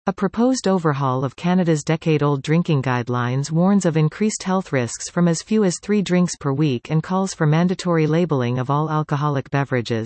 A proposed overhaul of Canada's decade-old drinking guidelines warns of increased health risks from as few as 3 drinks per week and calls for mandatory labelling of all alcoholic beverages.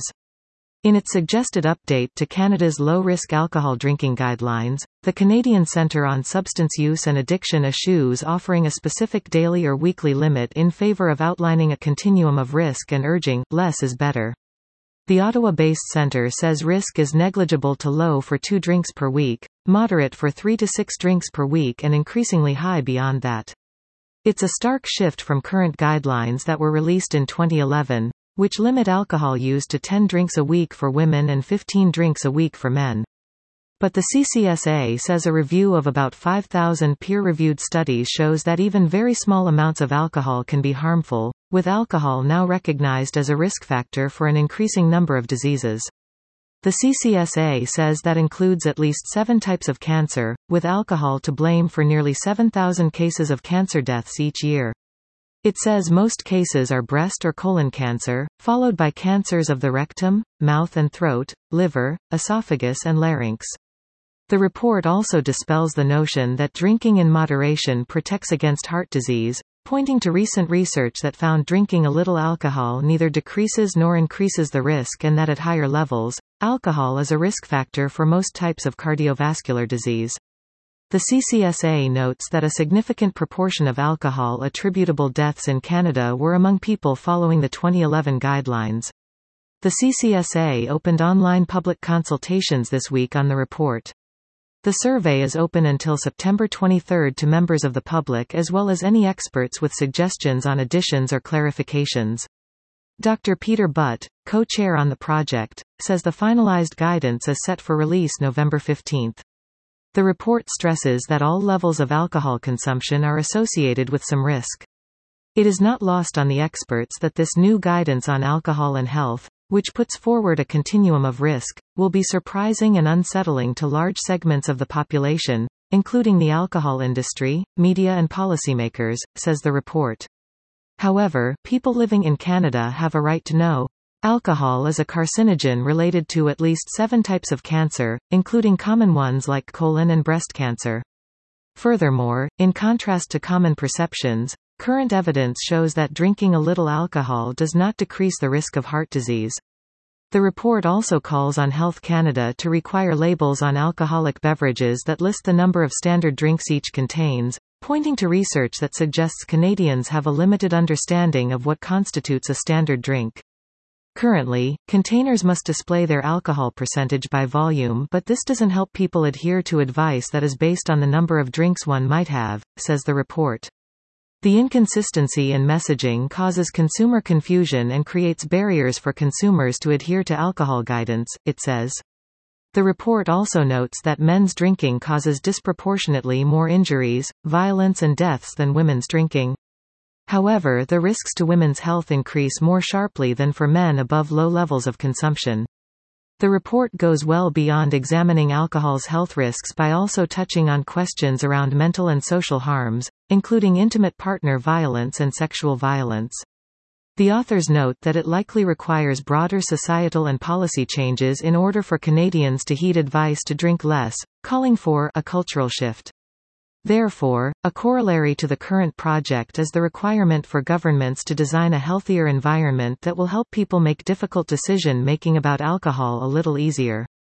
In its suggested update to Canada's low-risk alcohol drinking guidelines, the Canadian Centre on Substance Use and Addiction eschews offering a specific daily or weekly limit in favour of outlining a continuum of risk and urging, less is better. The Ottawa-based centre says risk is negligible to low for 2 drinks per week, moderate for 3 to 6 drinks per week and increasingly high beyond that. It's a stark shift from current guidelines that were released in 2011, which limit alcohol use to 10 drinks a week for women and 15 drinks a week for men. But the CCSA says a review of about 5,000 peer-reviewed studies shows that even very small amounts of alcohol can be harmful, with alcohol now recognized as a risk factor for an increasing number of diseases. The CCSA says that includes at least 7 types of cancer, with alcohol to blame for nearly 7,000 cases of cancer deaths each year. It says most cases are breast or colon cancer, followed by cancers of the rectum, mouth and throat, liver, esophagus and larynx. The report also dispels the notion that drinking in moderation protects against heart disease, pointing to recent research that found drinking a little alcohol neither decreases nor increases the risk and that at higher levels, alcohol is a risk factor for most types of cardiovascular disease. The CCSA notes that a significant proportion of alcohol attributable deaths in Canada were among people following the 2011 guidelines. The CCSA opened online public consultations this week on the report. The survey is open until September 23 to members of the public as well as any experts with suggestions on additions or clarifications. Dr. Peter Butt, co-chair on the project, says the finalized guidance is set for release November 15. The report stresses that all levels of alcohol consumption are associated with some risk. It is not lost on the experts that this new guidance on alcohol and health, which puts forward a continuum of risk, will be surprising and unsettling to large segments of the population, including the alcohol industry, media and policymakers, says the report. However, people living in Canada have a right to know. Alcohol is a carcinogen related to at least 7 types of cancer, including common ones like colon and breast cancer. Furthermore, in contrast to common perceptions, current evidence shows that drinking a little alcohol does not decrease the risk of heart disease. The report also calls on Health Canada to require labels on alcoholic beverages that list the number of standard drinks each contains, pointing to research that suggests Canadians have a limited understanding of what constitutes a standard drink. Currently, containers must display their alcohol percentage by volume, but this doesn't help people adhere to advice that is based on the number of drinks one might have, says the report. The inconsistency in messaging causes consumer confusion and creates barriers for consumers to adhere to alcohol guidance, it says. The report also notes that men's drinking causes disproportionately more injuries, violence and deaths than women's drinking. However, the risks to women's health increase more sharply than for men above low levels of consumption. The report goes well beyond examining alcohol's health risks by also touching on questions around mental and social harms, including intimate partner violence and sexual violence. The authors note that it likely requires broader societal and policy changes in order for Canadians to heed advice to drink less, calling for a cultural shift. Therefore, a corollary to the current project is the requirement for governments to design a healthier environment that will help people make difficult decision-making about alcohol a little easier.